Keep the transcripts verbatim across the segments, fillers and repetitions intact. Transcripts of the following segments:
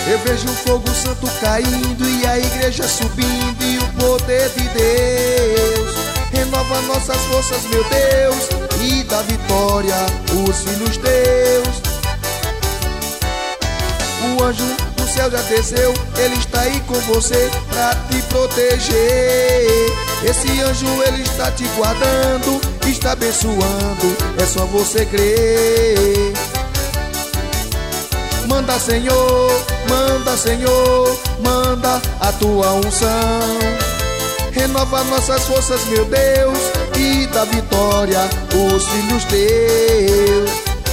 Eu vejo o fogo santo caindo e a igreja subindo e o poder de Deus renova nossas forças, meu Deus, e dá vitória os filhos teus. O anjo do céu já desceu, ele está aí com você pra te proteger. Esse anjo ele está te guardando, está abençoando, é só você crer. Manda Senhor, manda Senhor, manda a tua unção. Renova nossas forças, meu Deus, e dá vitória os filhos teus.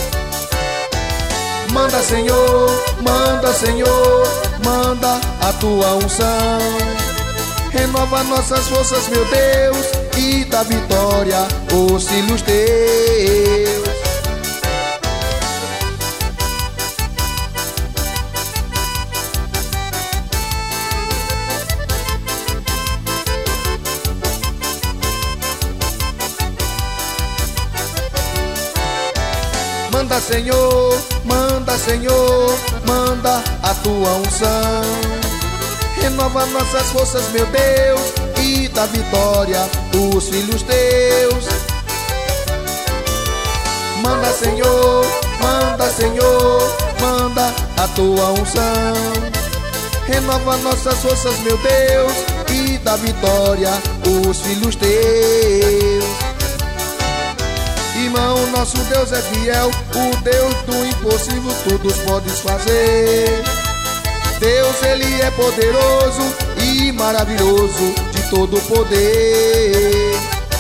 Manda Senhor, manda Senhor, manda a tua unção. Renova nossas forças, meu Deus, e dá vitória os filhos teus. Manda Senhor, manda Senhor, manda a tua unção. Renova nossas forças, meu Deus, e dá vitória os filhos teus. Manda Senhor, manda Senhor, manda a tua unção. Renova nossas forças, meu Deus, e dá vitória os filhos teus. Irmão, nosso Deus é fiel, o Deus do impossível tudo podes fazer. Deus, ele é poderoso e maravilhoso, de todo poder.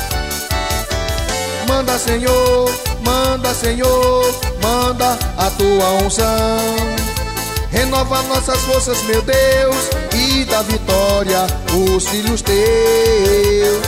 Manda Senhor, manda Senhor, manda a tua unção. Renova nossas forças, meu Deus, e dá vitória os filhos teus.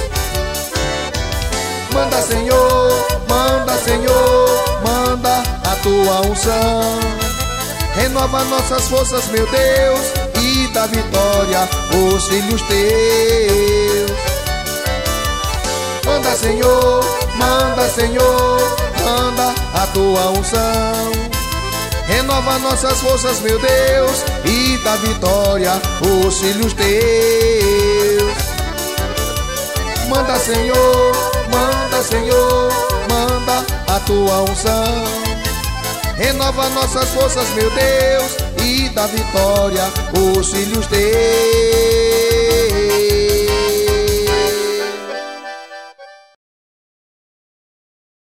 Manda Senhor, manda Senhor, manda a tua unção. Renova nossas forças, meu Deus, e dá vitória os filhos teus. Manda Senhor, manda Senhor, manda a tua unção. Renova nossas forças, meu Deus, e dá vitória os filhos teus. Manda Senhor, manda Senhor, manda a tua unção. Renova nossas forças, meu Deus, e dá vitória os filhos teus.